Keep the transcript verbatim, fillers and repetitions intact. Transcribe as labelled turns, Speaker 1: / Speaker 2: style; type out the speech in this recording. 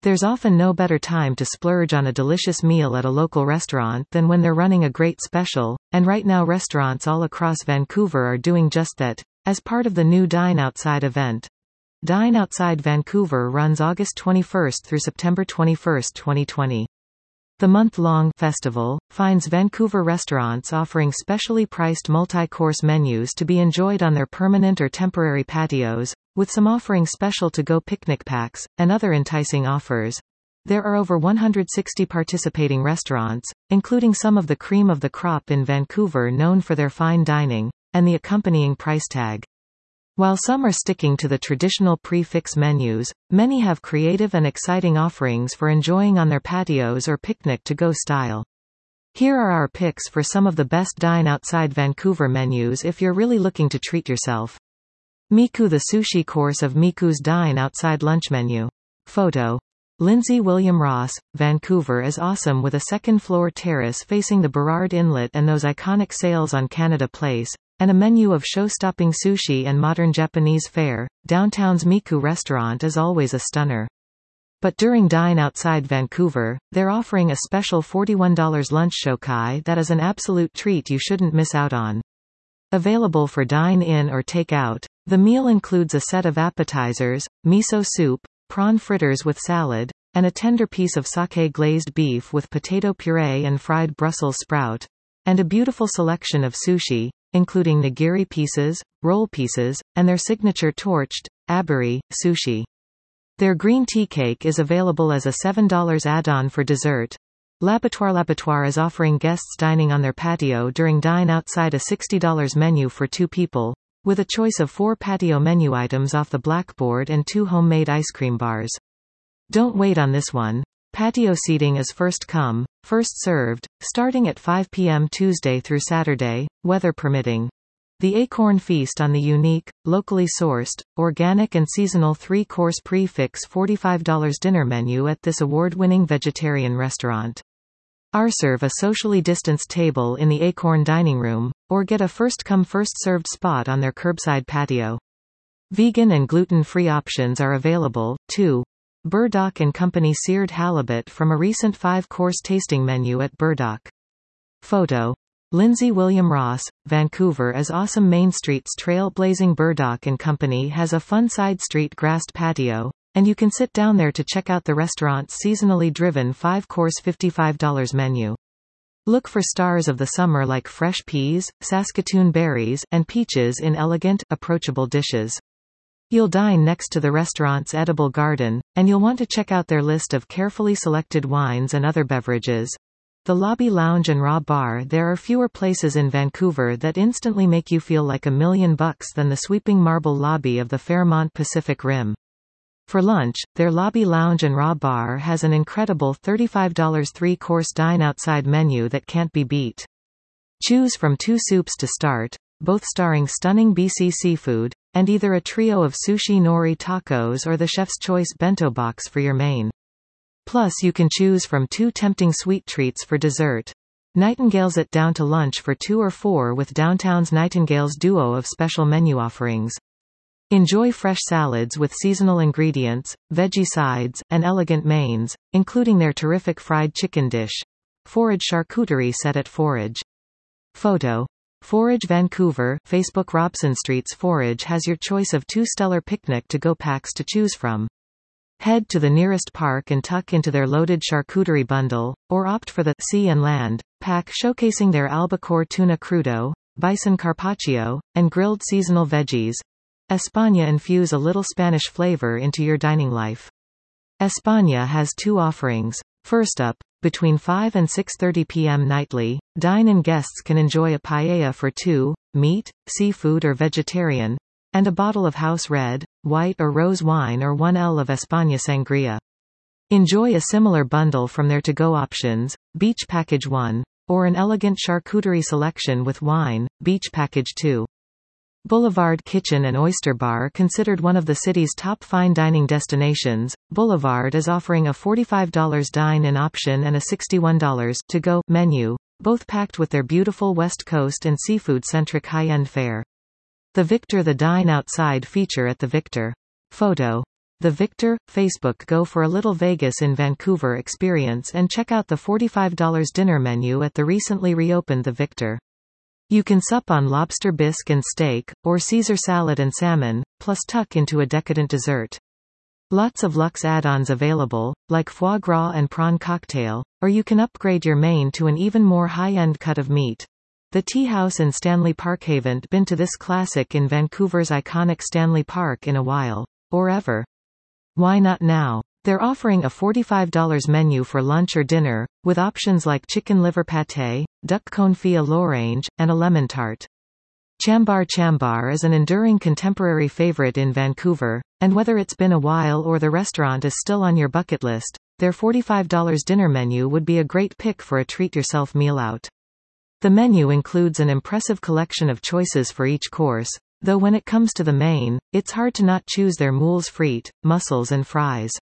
Speaker 1: There's often no better time to splurge on a delicious meal at a local restaurant than when they're running a great special, and right now restaurants all across Vancouver are doing just that, as part of the new Dine Outside event. Dine Outside Vancouver runs August twenty-first through September twenty-first, twenty twenty. The month-long festival finds Vancouver restaurants offering specially priced multi-course menus to be enjoyed on their permanent or temporary patios, with some offering special to-go picnic packs, and other enticing offers. There are over one hundred sixty participating restaurants, including some of the cream of the crop in Vancouver known for their fine dining, and the accompanying price tag. While some are sticking to the traditional prix-fixe menus, many have creative and exciting offerings for enjoying on their patios or picnic-to-go style. Here are our picks for some of the best Dine Outside Vancouver menus if you're really looking to treat yourself. Miku, the sushi course of Miku's Dine Outside lunch menu. Photo. Lindsay William Ross. Vancouver is awesome with a second-floor terrace facing the Burrard Inlet and those iconic sails on Canada Place, and a menu of show-stopping sushi and modern Japanese fare. Downtown's Miku restaurant is always a stunner. But during Dine Outside Vancouver, they're offering a special forty-one dollar lunch shokai that is an absolute treat you shouldn't miss out on. Available for dine-in or take-out, the meal includes a set of appetizers, miso soup, prawn fritters with salad, and a tender piece of sake glazed beef with potato puree and fried Brussels sprout, and a beautiful selection of sushi, including nigiri pieces, roll pieces, and their signature torched, aburi, sushi. Their green tea cake is available as a seven dollar add-on for dessert. L'Abattoir L'Abattoir is offering guests dining on their patio during Dine Outside a sixty dollar menu for two people, with a choice of four patio menu items off the blackboard and two homemade ice cream bars. Don't wait on this one. Patio seating is first come, first served, starting at five p m Tuesday through Saturday, weather permitting. The Acorn Feast on the unique, locally sourced, organic and seasonal three-course prix-fixe forty-five dollar dinner menu at this award-winning vegetarian restaurant. Reserve a socially distanced table in the Acorn dining room, or get a first-come first-served spot on their curbside patio. Vegan and gluten-free options are available, too. Burdock and Company seared halibut from a recent five-course tasting menu at Burdock. Photo. Lindsay William Ross. Vancouver is awesome. Main Street's trailblazing Burdock and Company has a fun side street grassed patio, and you can sit down there to check out the restaurant's seasonally driven five-course fifty-five dollar menu. Look for stars of the summer like fresh peas, Saskatoon berries, and peaches in elegant, approachable dishes. You'll dine next to the restaurant's edible garden, and you'll want to check out their list of carefully selected wines and other beverages. The lobby lounge and raw bar. There are fewer places in Vancouver that instantly make you feel like a million bucks than the sweeping marble lobby of the Fairmont Pacific Rim. For lunch, their lobby lounge and raw bar has an incredible thirty-five dollar three-course Dine Outside menu that can't be beat. Choose from two soups to start, both starring stunning B C seafood, and either a trio of sushi nori tacos or the chef's choice bento box for your main. Plus you can choose from two tempting sweet treats for dessert. Nightingales at down to lunch for two or four with downtown's Nightingales duo of special menu offerings. Enjoy fresh salads with seasonal ingredients, veggie sides, and elegant mains, including their terrific fried chicken dish. Forage charcuterie set at Forage. Photo. Forage Vancouver. Facebook. Robson Street's Forage has your choice of two stellar picnic-to-go packs to choose from. Head to the nearest park and tuck into their loaded charcuterie bundle, or opt for the Sea and Land pack showcasing their albacore tuna crudo, bison carpaccio, and grilled seasonal veggies. España. Infuse a little Spanish flavor into your dining life. España has two offerings. First up, between five and six thirty p m nightly, dine-in guests can enjoy a paella for two, meat, seafood or vegetarian, and a bottle of house red, white or rose wine or one L of España sangria. Enjoy a similar bundle from their to-go options, Beach Package one, or an elegant charcuterie selection with wine, Beach Package two. Boulevard Kitchen and Oyster Bar. Considered one of the city's top fine dining destinations, Boulevard is offering a forty-five dollar dine-in option and a sixty-one dollar to-go menu, both packed with their beautiful West Coast and seafood-centric high-end fare. The Victor. The Dine Outside feature at the Victor. Photo. The Victor. Facebook. Go for a little Vegas in Vancouver experience and check out the forty-five dollar dinner menu at the recently reopened The Victor. You can sup on lobster bisque and steak, or Caesar salad and salmon, plus tuck into a decadent dessert. Lots of luxe add-ons available, like foie gras and prawn cocktail, or you can upgrade your main to an even more high-end cut of meat. The Tea House in Stanley Park. Haven't been to this classic in Vancouver's iconic Stanley Park in a while, or ever. Why not now? They're offering a forty-five dollar menu for lunch or dinner, with options like chicken liver pâté, duck confit à l'orange, and a lemon tart. Chambar. Chambar is an enduring contemporary favorite in Vancouver, and whether it's been a while or the restaurant is still on your bucket list, their forty-five dollar dinner menu would be a great pick for a treat-yourself meal out. The menu includes an impressive collection of choices for each course, though when it comes to the main, it's hard to not choose their moules frites, mussels and fries.